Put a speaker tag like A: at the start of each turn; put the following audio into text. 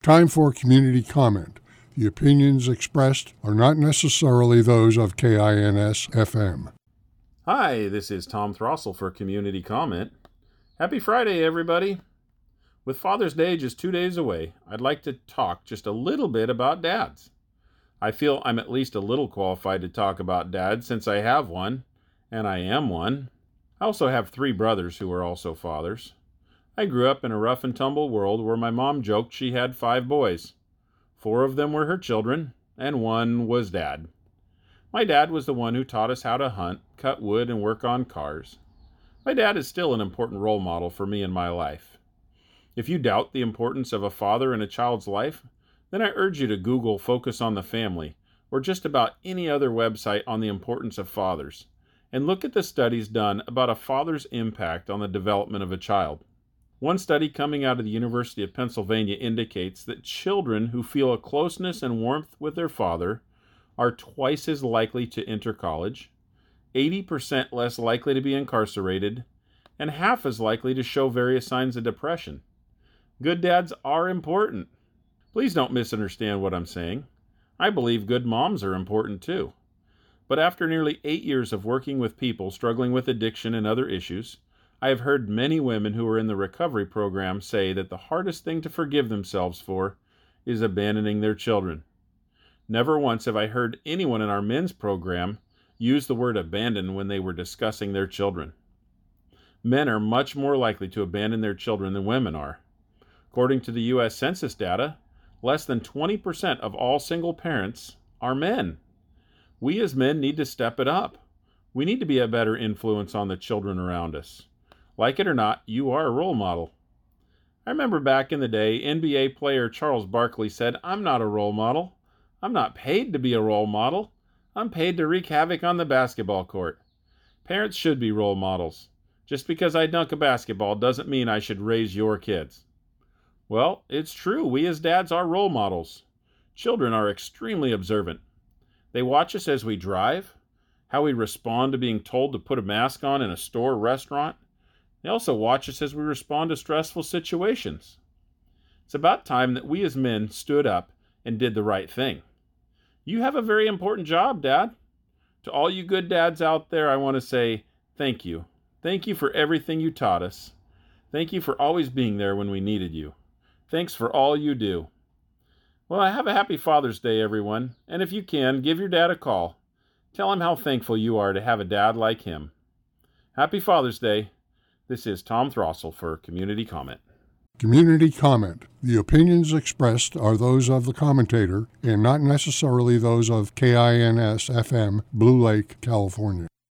A: Time for community comment. The opinions expressed are not necessarily those of KINS FM.
B: Hi, this is Tom Throssell for Community Comment. Happy Friday, everybody. With Father's Day just 2 days away, I'd like to talk just a little bit about dads. I feel I'm at least a little qualified to talk about dads since I have one, and I am one. I also have 3 brothers who are also fathers. I grew up in a rough and tumble world where my mom joked she had 5 boys. 4 of them were her children, and 1 was Dad. My dad was the one who taught us how to hunt, cut wood, and work on cars. My dad is still an important role model for me in my life. If you doubt the importance of a father in a child's life, then I urge you to Google Focus on the Family, or just about any other website on the importance of fathers, and look at the studies done about a father's impact on the development of a child. One study coming out of the University of Pennsylvania indicates that children who feel a closeness and warmth with their father are twice as likely to enter college, 80% less likely to be incarcerated, and half as likely to show various signs of depression. Good dads are important. Please don't misunderstand what I'm saying. I believe good moms are important too. But after nearly 8 years of working with people struggling with addiction and other issues, I have heard many women who are in the recovery program say that the hardest thing to forgive themselves for is abandoning their children. Never once have I heard anyone in our men's program use the word abandon when they were discussing their children. Men are much more likely to abandon their children than women are. According to the U.S. Census data, less than 20% of all single parents are men. We as men need to step it up. We need to be a better influence on the children around us. Like it or not, you are a role model. I remember back in the day, NBA player Charles Barkley said, "I'm not a role model. I'm not paid to be a role model. I'm paid to wreak havoc on the basketball court." Parents should be role models. Just because I dunk a basketball doesn't mean I should raise your kids. Well, it's true. We as dads are role models. Children are extremely observant. They watch us as we drive, how we respond to being told to put a mask on in a store or restaurant. They also watch us as we respond to stressful situations. It's about time that we as men stood up and did the right thing. You have a very important job, Dad. To all you good dads out there, I want to say thank you. Thank you for everything you taught us. Thank you for always being there when we needed you. Thanks for all you do. Well, have a happy Father's Day, everyone. And if you can, give your dad a call. Tell him how thankful you are to have a dad like him. Happy Father's Day. This is Tom Throssell for Community Comment.
A: Community comment. The opinions expressed are those of the commentator and not necessarily those of KINS FM, Blue Lake, California.